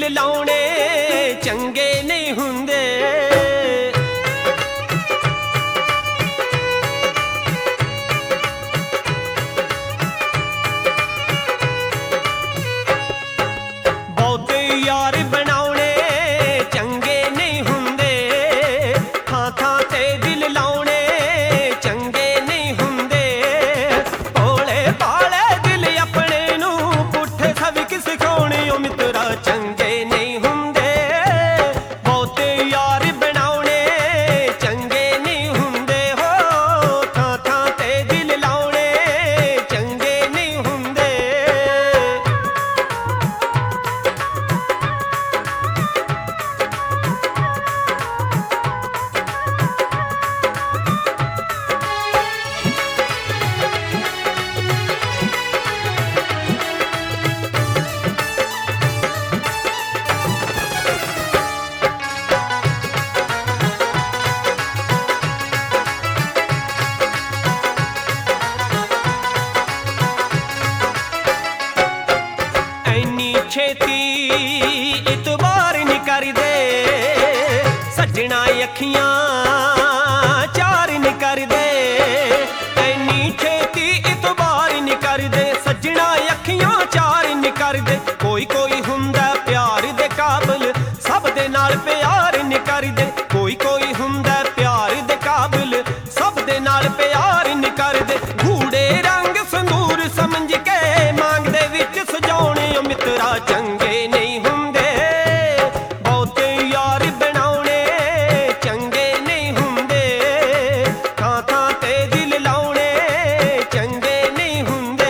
ਦਿਲ ਲਾਉਣੇ ਚੰਗੇ ਨਹੀਂ ਹੁੰਦੇ। ਬਹੁਤੇ ਯਾਰ ਬਣਾਉਣੇ ਚੰਗੇ ਨਹੀਂ ਹੁੰਦੇ, ਥਾਂ ਥਾਂ ਤੇ ਦਿਲ ਲਾਉਣੇ ਚੰਗੇ ਨਹੀਂ ਹੁੰਦੇ। ਭੋਲੇ ਭਾਲੇ ਦਿਲ ਆਪਣੇ ਨੂੰ ਪੁੱਠੇ ਸਬਕ ਸਿਖਾਉਣੇ ਓ ਮਿੱਤਰਾ ਚੰਗੇ ਨਹੀਂ ਹੁੰਦੇ। ਬਹੁਤੇ ਯਾਰ ਬਣਾਉਣੇ ਚੰਗੇ ਨਹੀਂ ਹੁੰਦੇ, ਹੋ ਥਾਂ ਥਾਂ ਤੇ ਦਿਲ ਲਾਉਣੇ ਚੰਗੇ ਨਹੀਂ ਹੁੰਦੇ। ਐਨੀ ਛੇਤੀ ਇਤਬਾਰ ਨੀ ਕਰਦੇ, ਸੱਜਣਾ ਅੱਖੀਆਂ ਚਾਰ ਨੀ ਕਰਦੇ। ਐਨੀ ਛੇਤੀ ਇਤਬਾਰ ਨੀ ਕਰਦੇ, ਸੱਜਣਾ ਅੱਖੀਆਂ ਚਾਰ ਨੀ ਕਰਦੇ। ਕੋਈ ਕੋਈ ਹੁੰਦਾ ਪਿਆਰ ਦੇ ਕਾਬਲ, ਸਭ ਦੇ ਨਾਲ ਪਿਆਰ ਨੀ ਕਰਦੇ। ਕੋਈ ਕੋਈ ਹੁੰਦਾ ਪਿਆਰ ਦੇ ਕਾਬਲ, ਸਭ ਦੇ ਨਾਲ ਪਿਆਰ ਨੀ ਕਰਦੇ। ਗੂੜੇ ਰੰਗ ਸੰਦੂਰ ਸਮਝ ਕੇ ਮੰਗ ਦੇ ਵਿੱਚ ਸਜਾਉਣੇ ਓ ਮਿੱਤਰਾ ਚੰਗੇ ਨਹੀਂ ਹੁੰਦੇ। ਬਹੁਤੇ ਯਾਰ ਬਣਾਉਣੇ ਚੰਗੇ ਨਹੀਂ ਹੁੰਦੇ, ਥਾਂ ਥਾਂ ਤੇ ਦਿਲ ਲਾਉਣੇ ਚੰਗੇ ਨਹੀਂ ਹੁੰਦੇ।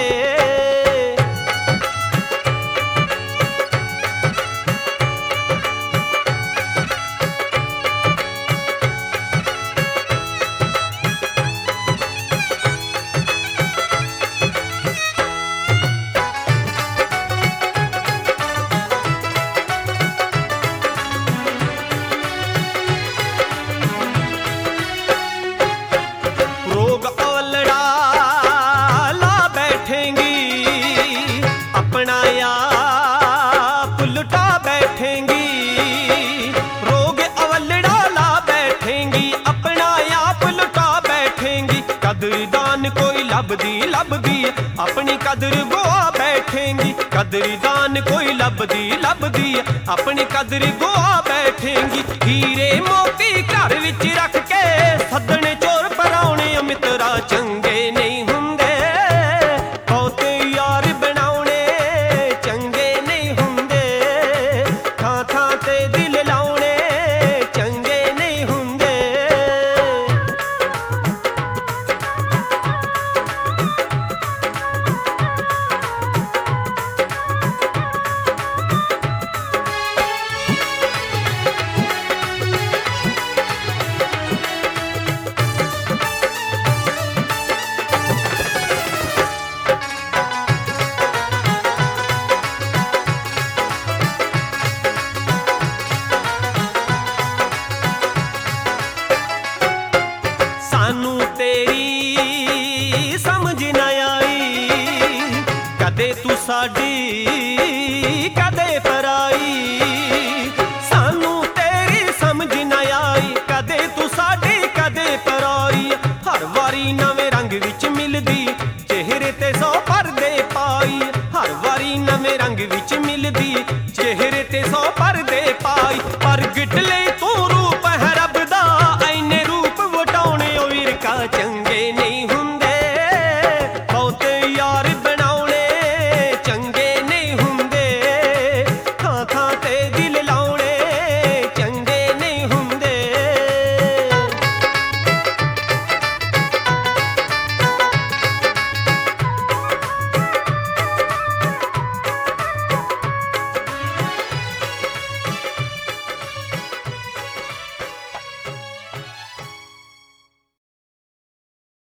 रोग ओलड़ा ला बैठेंगी, अपना आप लुटा बैठेंगी। रोग ओलड़ा ला बैठेंगी, अपना आप लुटा बैठेंगी। कदरदान कोई लभदी लभदी अपनी कदर गोआ बैठेंगी। कदरदान कोई लभदी लभदी अपनी कदर गोआ